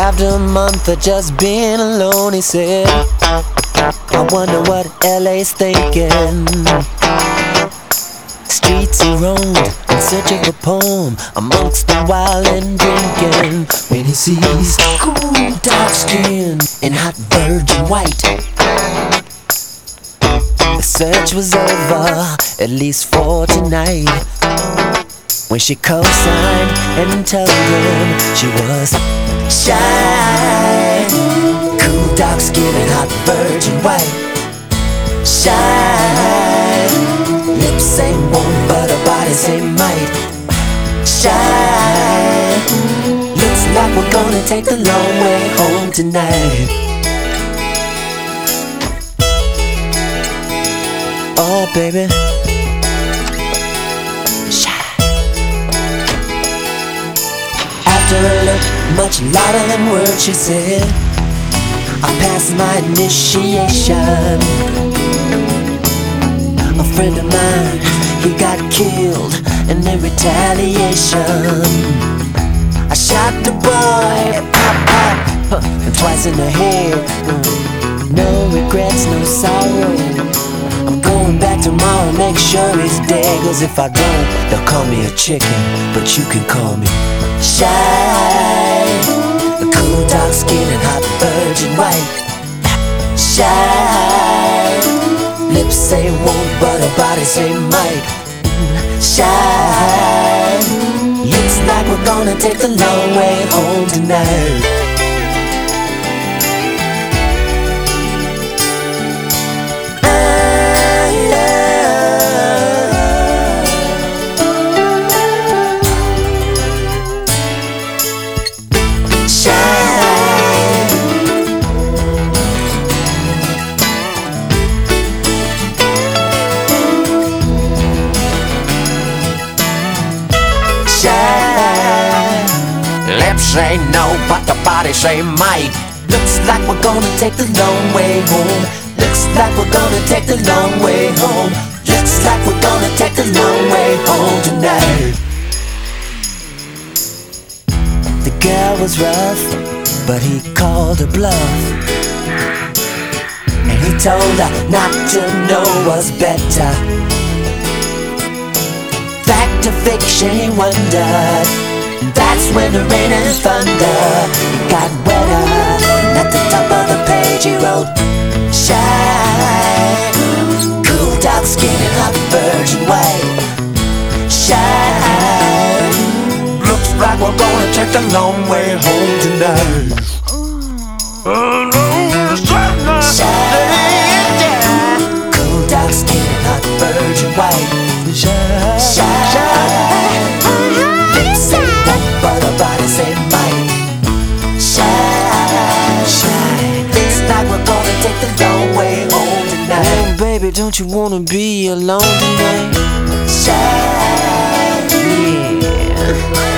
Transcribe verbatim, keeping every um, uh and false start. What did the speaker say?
After a month of just being alone, he said, I wonder what L A's thinking. Streets he roamed in search of a poem amongst the wild and drinking. When he sees cool dark skin and hot virgin white, the search was over, at least for tonight. When she co-signed and told him she was shy, cool dark skin and hot virgin white. Shy, lips say won't but her body say might. Shy, looks like we're gonna take the long way home tonight. Oh baby, shy. After a look much louder than words, she said, I passed my initiation. A friend of mine, he got killed, and in retaliation I shot the boy, pop, pop, and twice in the head. No regrets, no sorrow. I'm going back tomorrow, make sure he's dead. Cause if I don't, they'll call me a chicken, but you can call me shy. A cool dark skin and hot virgin white. Shy, lips say won't but her body say might. Shy, looks like we're gonna take the long way home tonight. Lips say no, but the body say might. Looks like we're gonna take the long way home. Looks like we're gonna take the long way home. Looks like we're gonna take the long way home tonight. The girl was rough, but he called her bluff, and he told her not to know was better. Fact to fiction, he wondered. That's when the rain and thunder got wetter. And at the top of the page he wrote, shy, cool dark skin and hot virgin white. Shy, looks like we're gonna take the long way home tonight. Shy, cool dark skin and hot virgin white. Shy, shy, lips say won't but her body say might. Shy, shy, looks like we're gonna take the long way home tonight. Oh baby, don't you wanna be alone tonight? Shy, yeah.